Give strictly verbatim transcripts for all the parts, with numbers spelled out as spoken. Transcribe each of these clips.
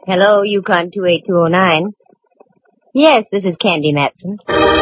Hello, Yukon two eight two oh nine. Yes, this is Candy Matson.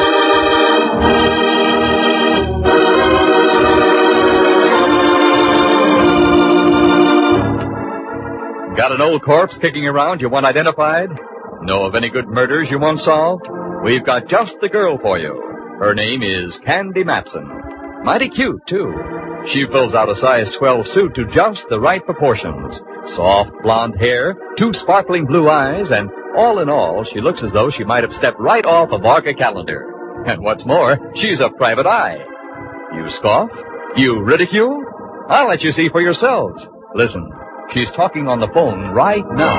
Got an old corpse kicking around you want identified? Know of any good murders you want solved? We've got just the girl for you. Her name is Candy Matson. Mighty cute, too. She fills out a size twelve suit to just the right proportions. Soft blonde hair, two sparkling blue eyes, and all in all, she looks as though she might have stepped right off a Varga calendar. And what's more, she's a private eye. You scoff? You ridicule? I'll let you see for yourselves. Listen, she's talking on the phone right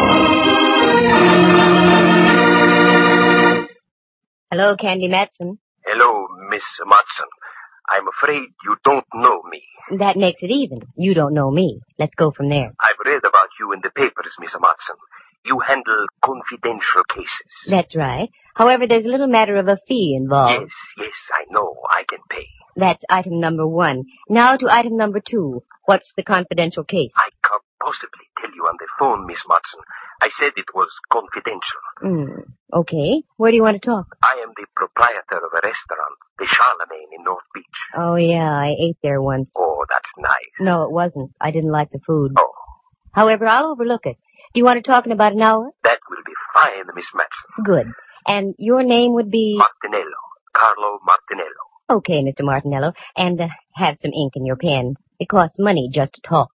now. Hello, Candy Matson. Hello, Miss Matson. I'm afraid you don't know me. That makes it even. You don't know me. Let's go from there. I've read about you in the papers, Miss Matson. You handle confidential cases. That's right. However, there's a little matter of a fee involved. Yes, yes, I know. I can pay. That's item number one. Now to item number two. What's the confidential case? I can't possibly tell you on the phone, Miss Matson. I said it was confidential. Hmm. Okay. Where do you want to talk? I am the proprietor of a restaurant, the Charlemagne in North Beach. Oh, yeah, I ate there once. Oh, that's nice. No, it wasn't. I didn't like the food. Oh. However, I'll overlook it. Do you want to talk in about an hour? That will be fine, Miss Matson. Good. And your name would be? Martinello. Carlo Martinello. Okay, Mister Martinello. And uh, have some ink in your pen. It costs money just to talk.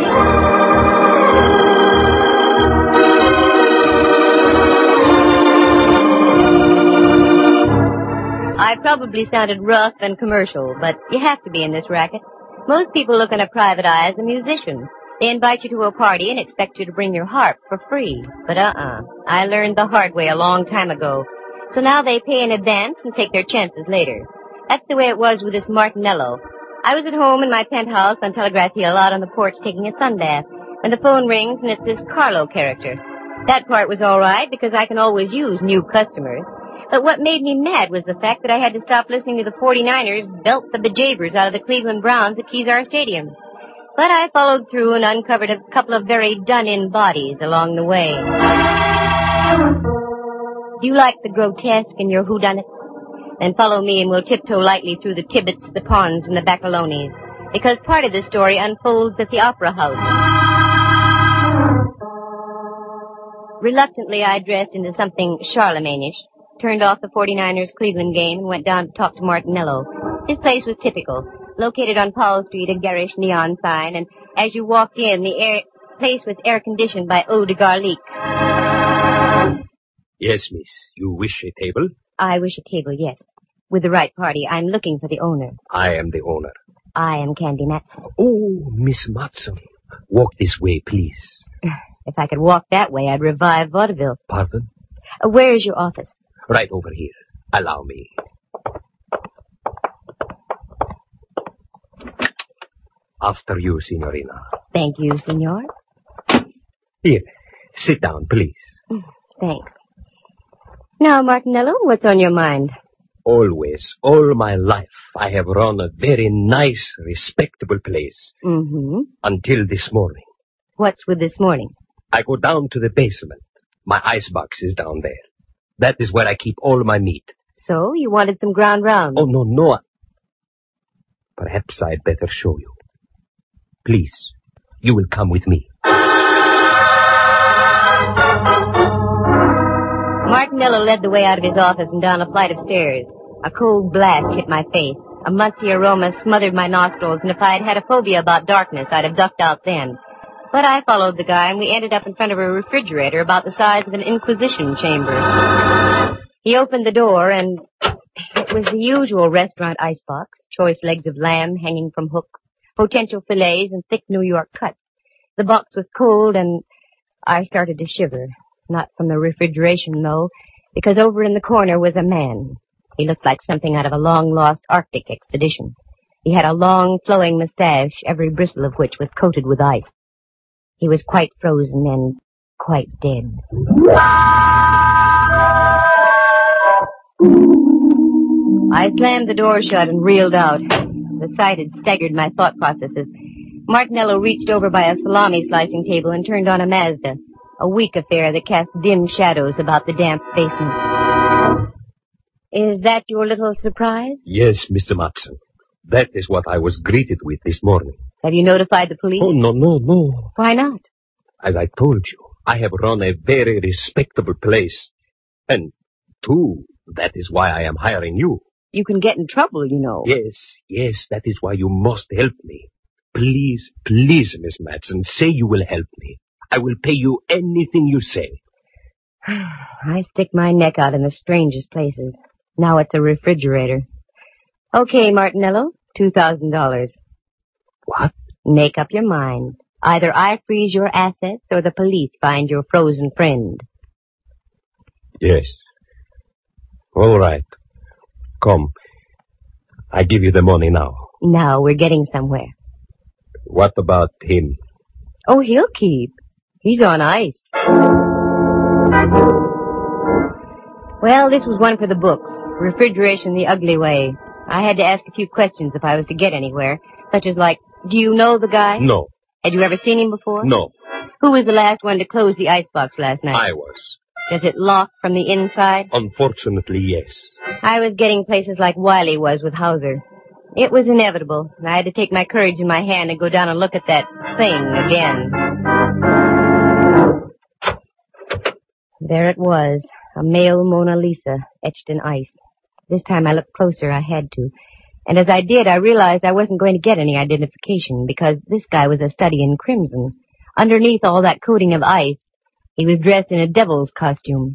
I probably sounded rough and commercial, but you have to be in this racket. Most people look on a private eye as a musician. They invite you to a party and expect you to bring your harp for free. But uh-uh. I learned the hard way a long time ago. So now they pay in advance and take their chances later. That's the way it was with this Martinello. I was at home in my penthouse on Telegraph Hill out on the porch taking a sunbath when the phone rings and it's this Carlo character. That part was all right because I can always use new customers. But what made me mad was the fact that I had to stop listening to the forty-niners belt the bejabbers out of the Cleveland Browns at Kezar Stadium. But I followed through and uncovered a couple of very done-in bodies along the way. Do you like the grotesque in your whodunits? Then follow me and we'll tiptoe lightly through the Tibbets, the Ponds, and the Baccalonis. Because part of the story unfolds at the Opera House. Reluctantly, I dressed into something Charlemagne-ish, turned off the forty-niners Cleveland game, and went down to talk to Martinello. His place was typical. Located on Powell Street, a garish neon sign, and as you walked in, the air, place was air-conditioned by eau de garlic. Yes, miss. You wish a table? I wish a table, yes. With the right party. I'm looking for the owner. I am the owner. I am Candy Matson. Oh, Miss Matson. Walk this way, please. If I could walk that way, I'd revive vaudeville. Pardon? Uh, where is your office? Right over here. Allow me. After you, Signorina. Thank you, senor. Here, sit down, please. Thanks. Now, Martinello, what's on your mind? Always, all my life, I have run a very nice, respectable place. Mm-hmm. Until this morning. What's with this morning? I go down to the basement. My icebox is down there. That is where I keep all my meat. So, you wanted some ground round? Oh, no, no. Perhaps I'd better show you. Please, you will come with me. Martinello led the way out of his office and down a flight of stairs. A cold blast hit my face. A musty aroma smothered my nostrils, and if I had had a phobia about darkness, I'd have ducked out then. But I followed the guy, and we ended up in front of a refrigerator about the size of an inquisition chamber. He opened the door, and it was the usual restaurant icebox, choice legs of lamb hanging from hooks, potential fillets, and thick New York cuts. The box was cold, and I started to shiver. Not from the refrigeration, though, because over in the corner was a man. He looked like something out of a long-lost Arctic expedition. He had a long, flowing mustache, every bristle of which was coated with ice. He was quite frozen and quite dead. I slammed the door shut and reeled out. The sight had staggered my thought processes. Martinello reached over by a salami slicing table and turned on a Mazda. A weak affair that cast dim shadows about the damp basement. Is that your little surprise? Yes, Mister Matson. That is what I was greeted with this morning. Have you notified the police? Oh, no, no, no. Why not? As I told you, I have run a very respectable place. And, two, that is why I am hiring you. You can get in trouble, you know. Yes, yes, that is why you must help me. Please, please, Miss Matson, say you will help me. I will pay you anything you say. I stick my neck out in the strangest places. Now it's a refrigerator. Okay, Martinello, two thousand dollars. What? Make up your mind. Either I freeze your assets or the police find your frozen friend. Yes. All right. Come. I give you the money now. Now we're getting somewhere. What about him? Oh, he'll keep. He's on ice. Well, this was one for the books. Refrigeration the ugly way. I had to ask a few questions if I was to get anywhere, such as like, do you know the guy? No. Had you ever seen him before? No. Who was the last one to close the icebox last night? I was. Does it lock from the inside? Unfortunately, yes. I was getting places like Wiley was with Hauser. It was inevitable. I had to take my courage in my hand and go down and look at that thing again. There it was, a male Mona Lisa etched in ice. This time I looked closer, I had to. And as I did, I realized I wasn't going to get any identification because this guy was a study in crimson. Underneath all that coating of ice, he was dressed in a devil's costume.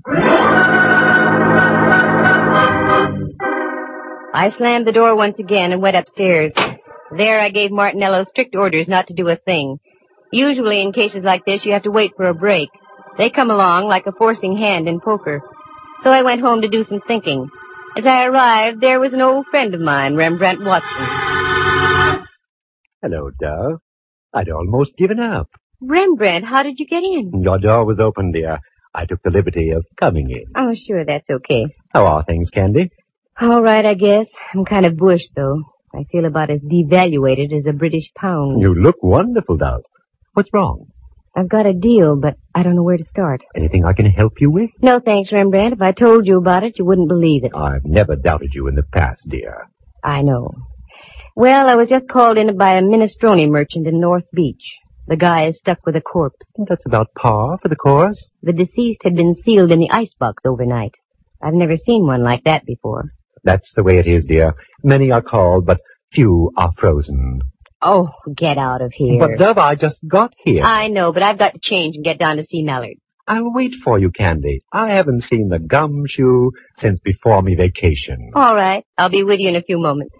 I slammed the door once again and went upstairs. There I gave Martinello strict orders not to do a thing. Usually in cases like this, you have to wait for a break. They come along like a forcing hand in poker. So I went home to do some thinking. As I arrived, there was an old friend of mine, Rembrandt Watson. Hello, Dove. I'd almost given up. Rembrandt, how did you get in? Your door was open, dear. I took the liberty of coming in. Oh, sure, that's okay. How are things, Candy? All right, I guess. I'm kind of bushed, though. I feel about as devaluated as a British pound. You look wonderful, Dove. What's wrong? I've got a deal, but I don't know where to start. Anything I can help you with? No, thanks, Rembrandt. If I told you about it, you wouldn't believe it. I've never doubted you in the past, dear. I know. Well, I was just called in by a minestrone merchant in North Beach. The guy is stuck with a corpse. That's about par for the course. The deceased had been sealed in the icebox overnight. I've never seen one like that before. That's the way it is, dear. Many are called, but few are frozen. Oh, get out of here. But, Dove, I just got here. I know, but I've got to change and get down to see Mallard. I'll wait for you, Candy. I haven't seen the gumshoe since before me vacation. All right. I'll be with you in a few moments.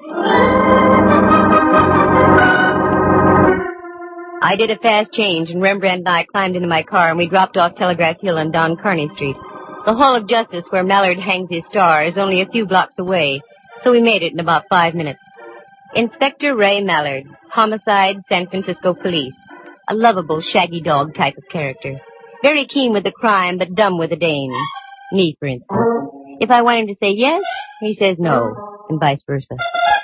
I did a fast change, and Rembrandt and I climbed into my car, and we dropped off Telegraph Hill and down Kearney Street. The Hall of Justice, where Mallard hangs his star, is only a few blocks away, so we made it in about five minutes. Inspector Ray Mallard, Homicide, San Francisco Police. A lovable, shaggy dog type of character. Very keen with the crime, but dumb with the Dane. Me, for instance. If I want him to say yes, he says no, and vice versa.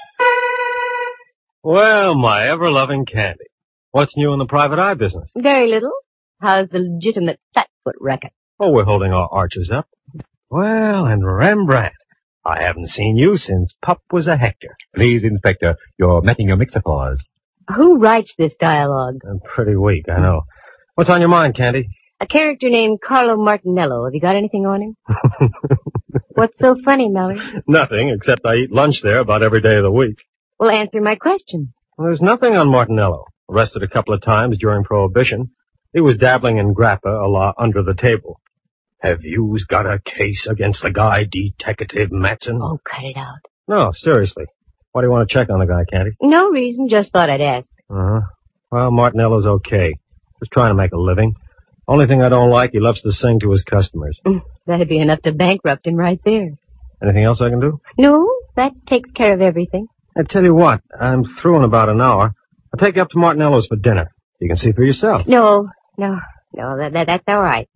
Well, my ever-loving Candy. What's new in the private eye business? Very little. How's the legitimate flatfoot racket? Oh, we're holding our arches up. Well, and Rembrandt, I haven't seen you since Pup was a Hector. Please, Inspector, you're metting your mixer-paws. Who writes this dialogue? I'm pretty weak, I know. What's on your mind, Candy? A character named Carlo Martinello. Have you got anything on him? What's so funny, Mallard? Nothing, except I eat lunch there about every day of the week. Well, answer my question. Well, there's nothing on Martinello. Arrested a couple of times during Prohibition. He was dabbling in grappa a la under the table. Have yous got a case against the guy, Detective Matson? Oh, cut it out. No, seriously. Why do you want to check on the guy, Candy? No reason, just thought I'd ask. Uh-huh. Well, Martinello's okay. Just trying to make a living. Only thing I don't like, he loves to sing to his customers. Mm, that'd be enough to bankrupt him right there. Anything else I can do? No, that takes care of everything. I tell you what, I'm through in about an hour. I'll take you up to Martinello's for dinner. You can see for yourself. No, no, no, that, that that's all right.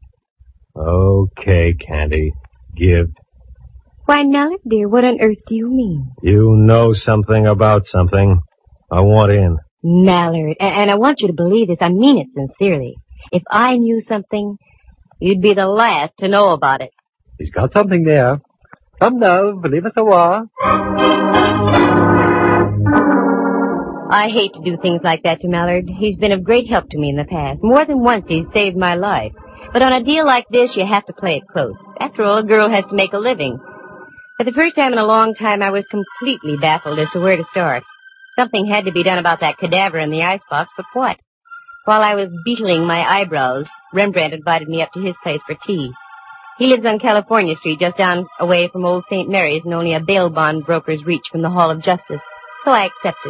Okay, Candy. Give. Why, Mallard, dear, what on earth do you mean? You know something about something. I want in. Mallard, and, and I want you to believe this. I mean it sincerely. If I knew something, you'd be the last to know about it. He's got something there. Come now, believe us a while. I hate to do things like that to Mallard. He's been of great help to me in the past. More than once he's saved my life. But on a deal like this, you have to play it close. After all, a girl has to make a living. For the first time in a long time, I was completely baffled as to where to start. Something had to be done about that cadaver in the icebox, but what? While I was beetling my eyebrows, Rembrandt invited me up to his place for tea. He lives on California Street, just down away from Old Saint Mary's, and only a bail bond broker's reach from the Hall of Justice. So I accepted.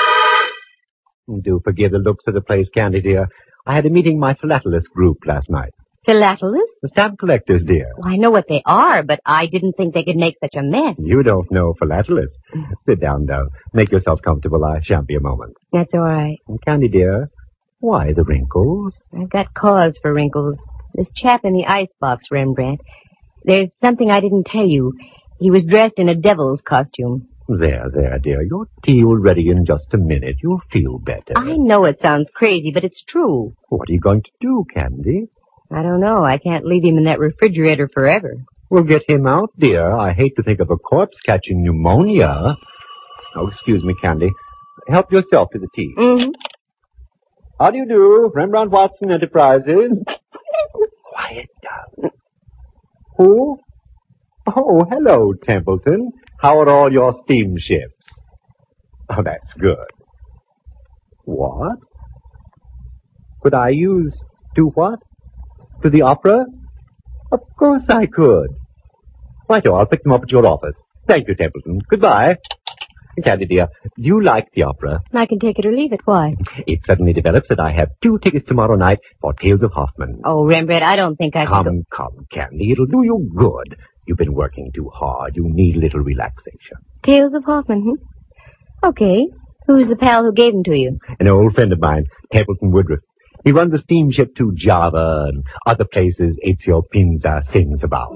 Do forgive the looks of the place, Candy, dear. I had a meeting with my philatelist group last night. Philatelist? The stamp collectors, dear. Well, I know what they are, but I didn't think they could make such a mess. You don't know philatelists. Sit down, though. Make yourself comfortable. I shan't be a moment. That's all right. And Candy, dear, why the wrinkles? I've got cause for wrinkles. This chap in the icebox, Rembrandt. There's something I didn't tell you. He was dressed in a devil's costume. There, there, dear. Your tea will ready in just a minute. You'll feel better. I know it sounds crazy, but it's true. What are you going to do, Candy? I don't know. I can't leave him in that refrigerator forever. We'll get him out, dear. I hate to think of a corpse catching pneumonia. Oh, excuse me, Candy. Help yourself to the tea. Mm-hmm. How do you do, Rembrandt Watson Enterprises? Quiet down. Who? Oh, hello, Templeton. How are all your steamships? Oh, that's good. What? Could I use... do what? To the opera? Of course I could. Righto, I'll pick them up at your office. Thank you, Templeton. Goodbye. Candy, dear, do you like the opera? I can take it or leave it. Why? It suddenly develops that I have two tickets tomorrow night for Tales of Hoffman. Oh, Rembrandt, I don't think I can... Come, come, Candy. It'll do you good. You've been working too hard. You need a little relaxation. Tales of Hoffman, hmm? Okay. Who's the pal who gave them to you? An old friend of mine, Templeton Woodruff. He runs a steamship to Java and other places Ezio Pinza sings about.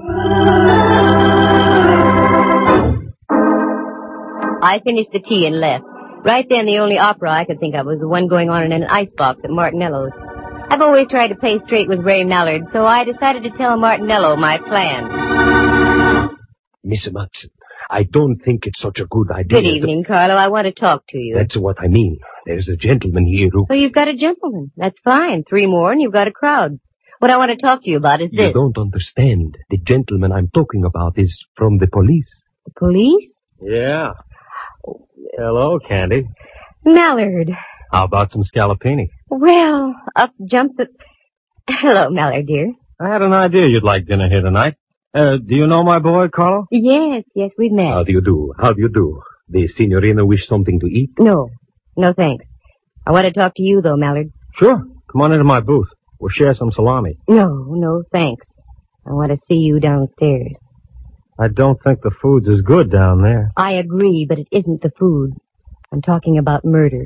I finished the tea and left. Right then, the only opera I could think of was the one going on in an icebox at Martinello's. I've always tried to play straight with Ray Mallard, so I decided to tell Martinello my plan. Miss Matson, I don't think it's such a good idea. Good evening, Carlo. I want to talk to you. That's what I mean. There's a gentleman here who... So you've got a gentleman. That's fine. Three more and you've got a crowd. What I want to talk to you about is this. You don't understand. The gentleman I'm talking about is from the police. The police? Yeah. Hello, Candy. Mallard. How about some scallopini? Well, up jumps the... Hello, Mallard, dear. I had an idea you'd like dinner here tonight. Uh, do you know my boy, Carlo? Yes, yes, we've met. How do you do? How do you do? The signorina wish something to eat? No, no thanks. I want to talk to you, though, Mallard. Sure. Come on into my booth. We'll share some salami. No, no thanks. I want to see you downstairs. I don't think the food's as good down there. I agree, but it isn't the food. I'm talking about murder.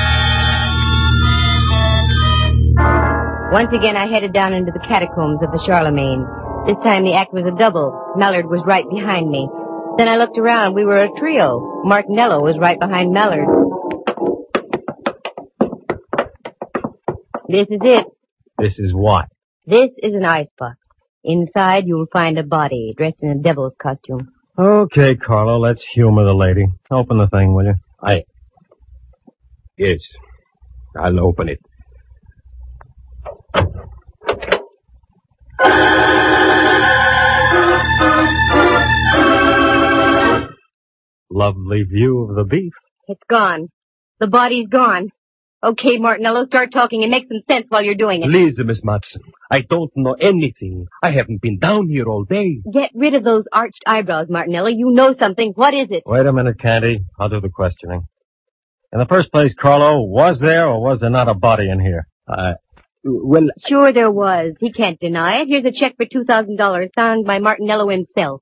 Once again, I headed down into the catacombs of the Charlemagne. This time the act was a double. Mallard was right behind me. Then I looked around. We were a trio. Martinello was right behind Mallard. This is it. This is what? This is an icebox. Inside, you'll find a body dressed in a devil's costume. Okay, Carlo, let's humor the lady. Open the thing, will you? I... Yes, I'll open it. Lovely view of the beef. It's gone. The body's gone. Okay, Martinello, start talking and make some sense while you're doing it. Please, Miss Matson, I don't know anything. I haven't been down here all day. Get rid of those arched eyebrows, Martinello. You know something. What is it? Wait a minute, Candy. I'll do the questioning. In the first place, Carlo, was there or was there not a body in here? Uh, well... Sure there was. He can't deny it. Here's a check for two thousand dollars signed by Martinello himself.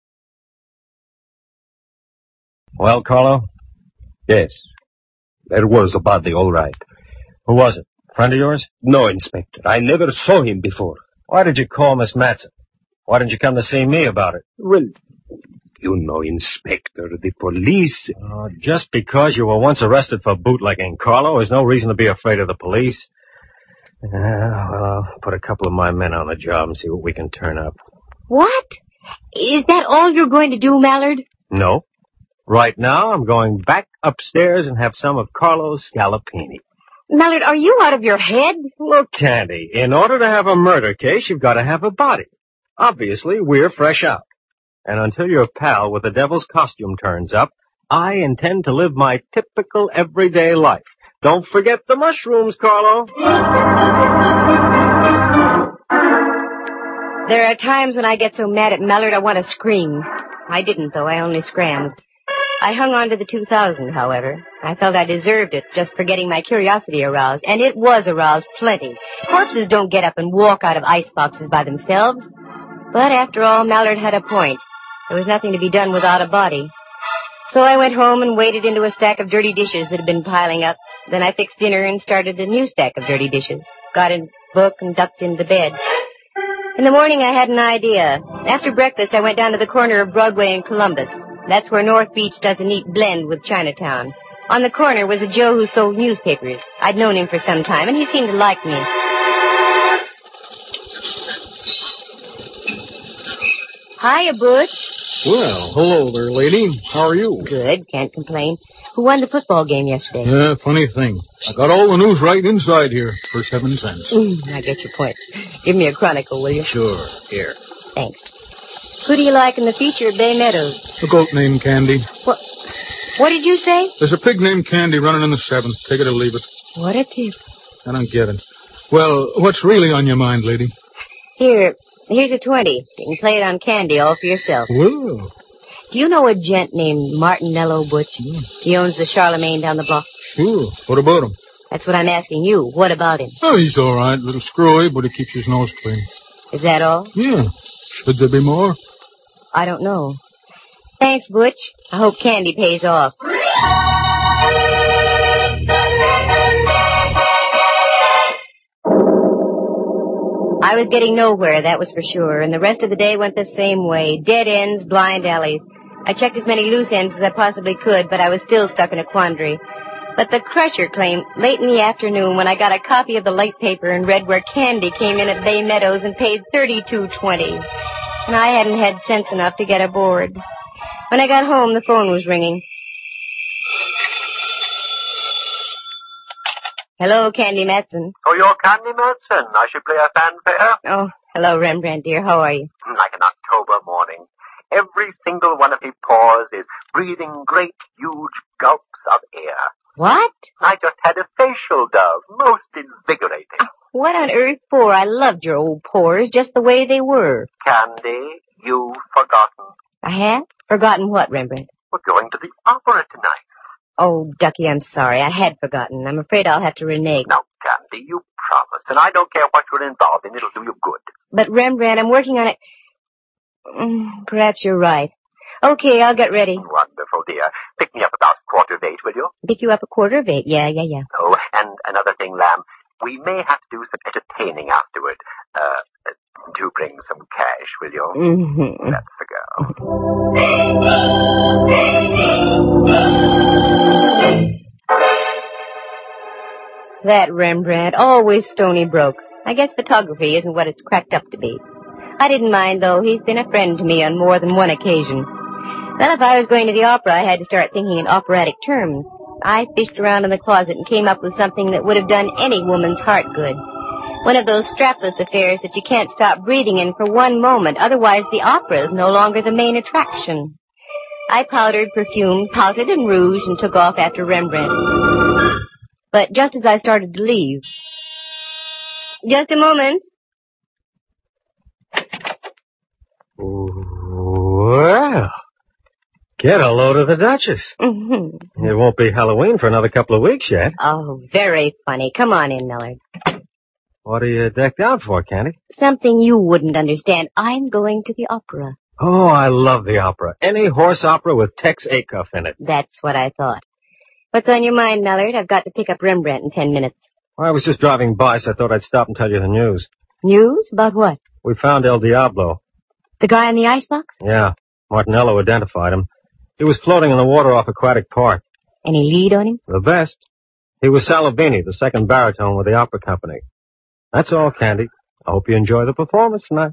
Well, Carlo? Yes. There was a body, all right. Who was it? Friend of yours? No, Inspector. I never saw him before. Why did you call Miss Matson? Why didn't you come to see me about it? Well, you know, Inspector, the police... Uh, just because you were once arrested for bootlegging, Carlo, is no reason to be afraid of the police. Yeah, well, I'll put a couple of my men on the job and see what we can turn up. What? Is that all you're going to do, Mallard? No. Right now, I'm going back upstairs and have some of Carlo's scallopini. Mallard, are you out of your head? Look, Candy, in order to have a murder case, you've got to have a body. Obviously, we're fresh out. And until your pal with the devil's costume turns up, I intend to live my typical everyday life. Don't forget the mushrooms, Carlo. There are times when I get so mad at Mallard I want to scream. I didn't, though. I only scrammed. I hung on to the two thousand, however. I felt I deserved it just for getting my curiosity aroused, and it was aroused plenty. Corpses don't get up and walk out of iceboxes by themselves. But after all, Mallard had a point. There was nothing to be done without a body. So I went home and waded into a stack of dirty dishes that had been piling up. Then I fixed dinner and started a new stack of dirty dishes. Got a book and ducked into bed. In the morning, I had an idea. After breakfast, I went down to the corner of Broadway and Columbus. That's where North Beach does a neat blend with Chinatown. On the corner was a Joe who sold newspapers. I'd known him for some time, and he seemed to like me. Hiya, Butch. Well, hello there, lady. How are you? Good, can't complain. Who won the football game yesterday? Yeah, funny thing. I got all the news right inside here for seven cents. Mm, I get your point. Give me a chronicle, will you? Sure. Here. Thanks. Who do you like in the feature at Bay Meadows? A goat named Candy. What? What did you say? There's a pig named Candy running in the seventh. Take it or leave it. What a tip. I don't get it. Well, what's really on your mind, lady? Here, here's a twenty. You can play it on Candy all for yourself. Well. Do you know a gent named Martinello, Butch? Yeah. He owns the Charlemagne down the block. Sure. What about him? That's what I'm asking you. What about him? Oh, he's all right. A little screwy, but he keeps his nose clean. Is that all? Yeah. Should there be more? I don't know. Thanks, Butch. I hope Candy pays off. I was getting nowhere, that was for sure, and the rest of the day went the same way. Dead ends, blind alleys. I checked as many loose ends as I possibly could, but I was still stuck in a quandary. But the Crusher claimed late in the afternoon when I got a copy of the late paper and read where Candy came in at Bay Meadows and paid thirty-two twenty. And I hadn't had sense enough to get aboard. When I got home, the phone was ringing. Hello, Candy Matson. Oh, you're Candy Matson. I should play a fanfare. Oh, hello, Rembrandt, dear. How are you? Like an October morning. Every single one of me pores is breathing great, huge gulps of air. What? I just had a facial dove. Most invigorating. Oh, what on earth for? I loved your old pores just the way they were. Candy, you've forgotten. I have? Forgotten what, Rembrandt? We're going to the opera tonight. Oh, Ducky, I'm sorry. I had forgotten. I'm afraid I'll have to renege. Now, Candy, you promised, and I don't care what you're involved in. It'll do you good. But, Rembrandt, I'm working on it. Mm, perhaps you're right. Okay, I'll get ready. Wonderful, dear. Pick me up about quarter of eight, will you? Pick you up a quarter of eight. Yeah, yeah, yeah. Oh, and another thing, Lamb. We may have to do some entertaining afterward. Uh, do bring some cash, will you? Mm-hmm. That's the girl. That Rembrandt, always stony broke. I guess photography isn't what it's cracked up to be. I didn't mind, though. He's been a friend to me on more than one occasion. Then if I was going to the opera, I had to start thinking in operatic terms. I fished around in the closet and came up with something that would have done any woman's heart good. One of those strapless affairs that you can't stop breathing in for one moment, otherwise the opera is no longer the main attraction. I powdered, perfumed, pouted, and rouged, and took off after Rembrandt. But just as I started to leave... Just a moment. Well, get a load of the Duchess. Mm-hmm. It won't be Halloween for another couple of weeks yet. Oh, very funny. Come on in, Millard. What are you decked out for, Candy? Something you wouldn't understand. I'm going to the opera. Oh, I love the opera. Any horse opera with Tex Acuff in it. That's what I thought. What's on your mind, Millard? I've got to pick up Rembrandt in ten minutes. Well, I was just driving by, so I thought I'd stop and tell you the news. News? About what? We found El Diablo. The guy in the icebox? Yeah. Martinello identified him. He was floating in the water off Aquatic Park. Any lead on him? The best. He was Salavini, the second baritone with the opera company. That's all, Candy. I hope you enjoy the performance tonight.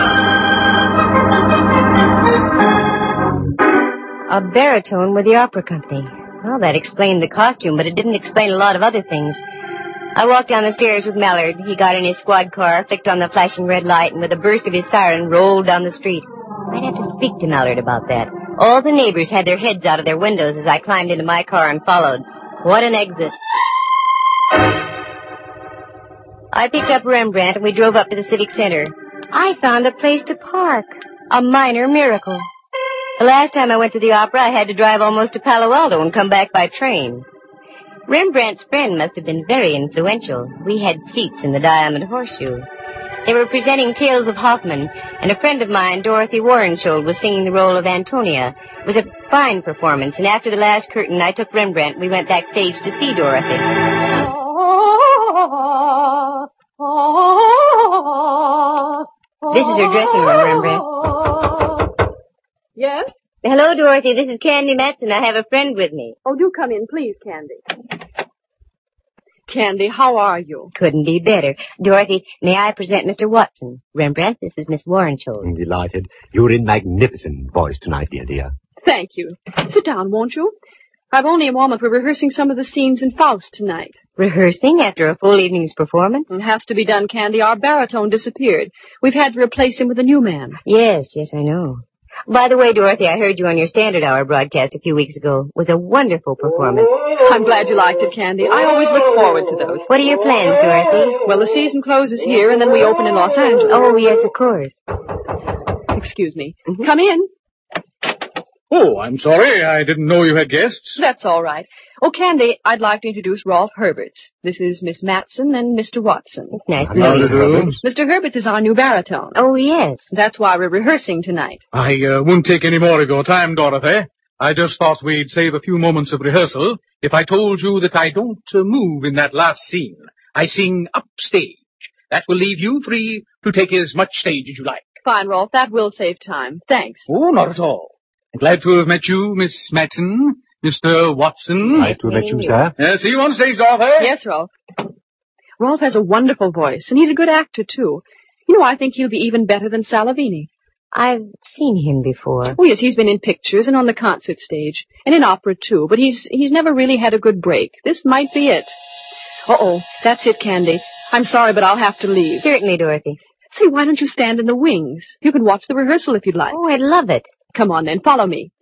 A baritone with the opera company. Well, that explained the costume, but it didn't explain a lot of other things. I walked down the stairs with Mallard. He got in his squad car, flicked on the flashing red light, and with a burst of his siren, rolled down the street. I'd have to speak to Mallard about that. All the neighbors had their heads out of their windows as I climbed into my car and followed. What an exit. I picked up Rembrandt and we drove up to the Civic Center. I found a place to park. A minor miracle. The last time I went to the opera, I had to drive almost to Palo Alto and come back by train. Rembrandt's friend must have been very influential. We had seats in the Diamond Horseshoe. They were presenting Tales of Hoffmann, and a friend of mine, Dorothy Warrenschold, was singing the role of Antonia. It was a fine performance, and after the last curtain, I took Rembrandt. We went backstage to see Dorothy. This is her dressing room, Rembrandt. Yes? Hello, Dorothy. This is Candy Matson. I have a friend with me. Oh, do come in, please, Candy. Candy, how are you? Couldn't be better. Dorothy, may I present Mister Watson? Rembrandt, this is Miss Warrenschold. I'm delighted. You're in magnificent voice tonight, dear dear. Thank you. Sit down, won't you? I've only a moment. We're rehearsing some of the scenes in Faust tonight. Rehearsing after a full evening's performance? It has to be done, Candy. Our baritone disappeared. We've had to replace him with a new man. Yes, yes, I know. By the way, Dorothy, I heard you on your Standard Hour broadcast a few weeks ago. It was a wonderful performance. I'm glad you liked it, Candy. I always look forward to those. What are your plans, Dorothy? Well, the season closes here, and then we open in Los Angeles. Oh, yes, of course. Excuse me. Mm-hmm. Come in. Oh, I'm sorry. I didn't know you had guests. That's all right. Oh, Candy, I'd like to introduce Rolf Herberts. This is Miss Matson and Mister Watson. It's nice to know you. Mister Herberts is our new baritone. Oh, yes. That's why we're rehearsing tonight. I uh, won't take any more of your time, Dorothy. I just thought we'd save a few moments of rehearsal if I told you that I don't uh, move in that last scene. I sing upstage. That will leave you free to take as much stage as you like. Fine, Rolf. That will save time. Thanks. Oh, not at all. Glad to have met you, Miss Matson, Mister Watson. Nice to have met you, sir. Uh, see you on stage, Dorothy. Yes, Rolf. Rolf has a wonderful voice, and he's a good actor, too. You know, I think he'll be even better than Salavini. I've seen him before. Oh, yes, he's been in pictures and on the concert stage, and in opera, too, but he's he's never really had a good break. This might be it. Uh-oh, that's it, Candy. I'm sorry, but I'll have to leave. Certainly, Dorothy. Say, why don't you stand in the wings? You can watch the rehearsal if you'd like. Oh, I'd love it. Come on, then. Follow me.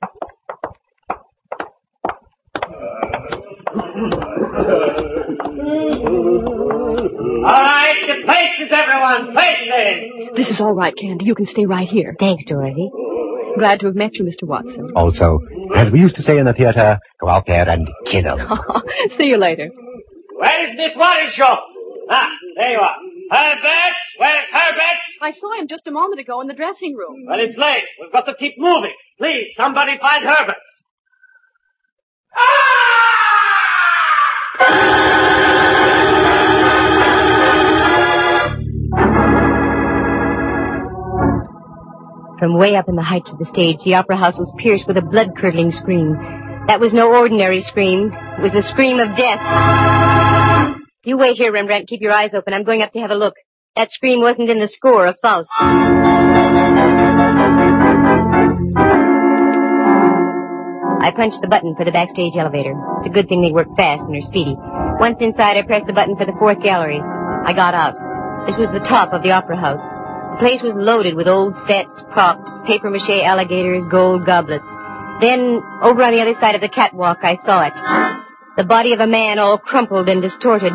All right, to places, everyone. Places. This is all right, Candy. You can stay right here. Thanks, Dorothy. Glad to have met you, Mister Watson. Also, as we used to say in the theater, go out there and kid 'em. See you later. Where's Miss Warrenschold? Ah, there you are. Herbert! Where's Herbert? I saw him just a moment ago in the dressing room. Well, it's late. We've got to keep moving. Please, somebody find Herbert. From way up in the heights of the stage, the opera house was pierced with a blood-curdling scream. That was no ordinary scream. It was the scream of death. You wait here, Rembrandt. Keep your eyes open. I'm going up to have a look. That scream wasn't in the score of Faust. I punched the button for the backstage elevator. It's a good thing they work fast and are speedy. Once inside, I pressed the button for the fourth gallery. I got out. This was the top of the opera house. The place was loaded with old sets, props, papier-mâché alligators, gold goblets. Then, over on the other side of the catwalk, I saw it. The body of a man all crumpled and distorted.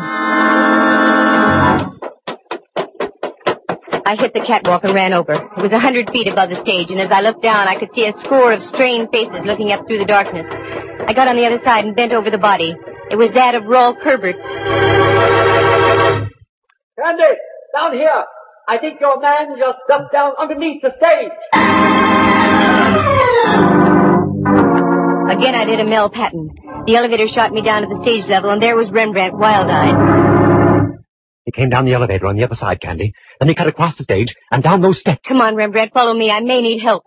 I hit the catwalk and ran over. It was a hundred feet above the stage, and as I looked down, I could see a score of strained faces looking up through the darkness. I got on the other side and bent over the body. It was that of Rolf Herbert. Candy, down here. I think your man just ducked down underneath the stage. Again, I did a Mel Patton. The elevator shot me down to the stage level, and there was Rembrandt, wild-eyed. He came down the elevator on the other side, Candy. Then he cut across the stage and down those steps. Come on, Rembrandt, follow me. I may need help.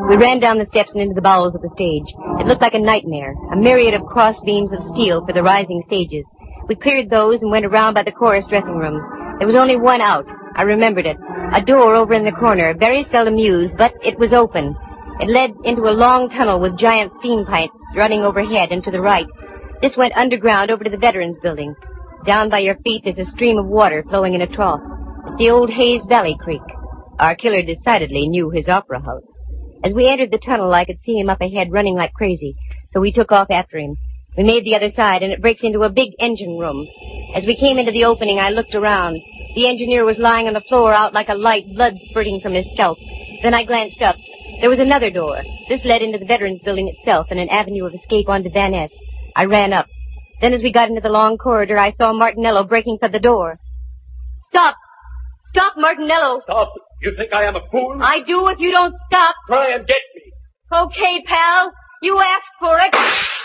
We ran down the steps and into the bowels of the stage. It looked like a nightmare, a myriad of cross beams of steel for the rising stages. We cleared those and went around by the chorus dressing rooms. There was only one out. I remembered it. A door over in the corner, very seldom used, but it was open. It led into a long tunnel with giant steam pipes running overhead and to the right. This went underground over to the Veterans Building. Down by your feet there's a stream of water flowing in a trough. It's the old Hayes Valley Creek. Our killer decidedly knew his opera house. As we entered the tunnel, I could see him up ahead running like crazy, so we took off after him. We made the other side, and it breaks into a big engine room. As we came into the opening, I looked around. The engineer was lying on the floor out like a light, blood spurting from his scalp. Then I glanced up. There was another door. This led into the Veterans Building itself and an avenue of escape onto Van Ness. I ran up. Then as we got into the long corridor, I saw Martinello breaking for the door. Stop! Stop, Martinello! Stop! You think I am a fool? I do if you don't stop. Try and get me. Okay, pal. You asked for it.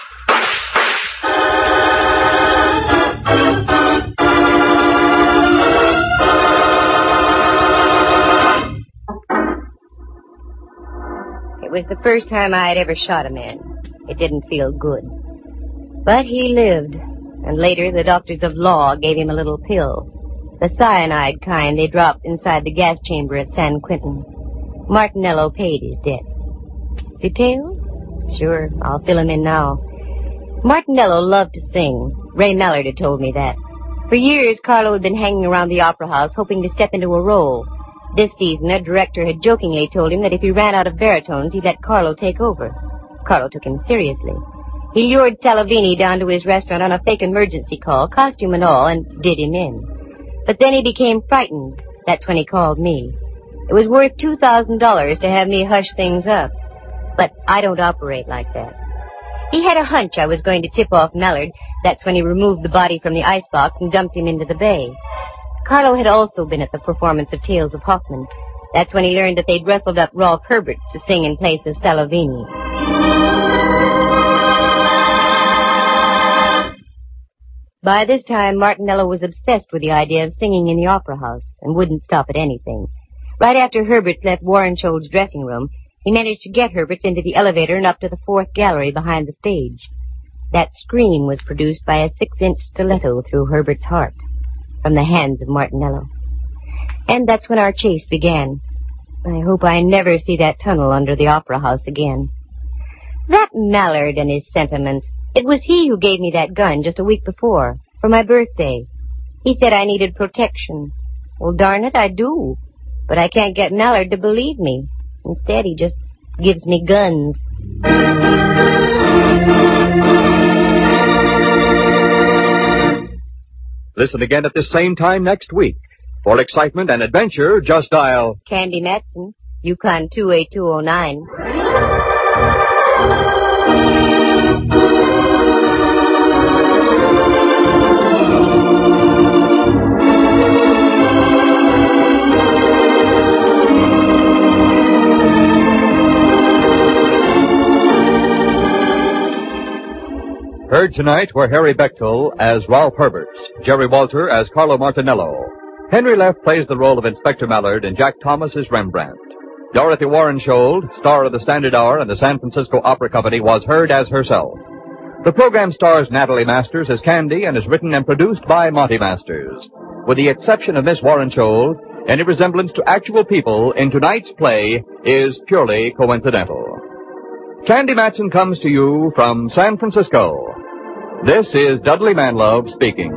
It was the first time I had ever shot a man. It didn't feel good. But he lived, and later the doctors of law gave him a little pill. The cyanide kind they dropped inside the gas chamber at San Quentin. Martinello paid his debt. Details? Sure, I'll fill him in now. Martinello loved to sing. Ray Mallard had told me that. For years, Carlo had been hanging around the opera house hoping to step into a role. This season, a director had jokingly told him that if he ran out of baritones, he'd let Carlo take over. Carlo took him seriously. He lured Salavini down to his restaurant on a fake emergency call, costume and all, and did him in. But then he became frightened. That's when he called me. It was worth two thousand dollars to have me hush things up. But I don't operate like that. He had a hunch I was going to tip off Mallard. That's when he removed the body from the icebox and dumped him into the bay. Carlo had also been at the performance of Tales of Hoffman. That's when he learned that they'd wrestled up Rolf Herbert to sing in place of Salavini. By this time, Martinello was obsessed with the idea of singing in the opera house and wouldn't stop at anything. Right after Herbert left Warrenshold's dressing room, he managed to get Herbert into the elevator and up to the fourth gallery behind the stage. That scream was produced by a six-inch stiletto through Herbert's heart from the hands of Martinello. And that's when our chase began. I hope I never see that tunnel under the opera house again. That Mallard and his sentiments. It was he who gave me that gun just a week before, for my birthday. He said I needed protection. Well, darn it, I do. But I can't get Mallard to believe me. Instead, he just gives me guns. Listen again at this same time next week. For excitement and adventure, just dial Candy Matson, Yukon two eight two oh nine. Heard tonight were Harry Bechtel as Rolf Herbert, Jerry Walter as Carlo Martinello. Henry Leff plays the role of Inspector Mallard, and Jack Thomas is Rembrandt. Dorothy Warrenshold, star of the Standard Hour and the San Francisco Opera Company, was heard as herself. The program stars Natalie Masters as Candy and is written and produced by Monty Masters. With the exception of Miss Warrenshold, any resemblance to actual people in tonight's play is purely coincidental. Candy Matson comes to you from San Francisco. This is Dudley Manlove speaking.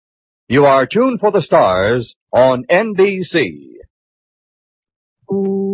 You are tuned for the stars on N B C.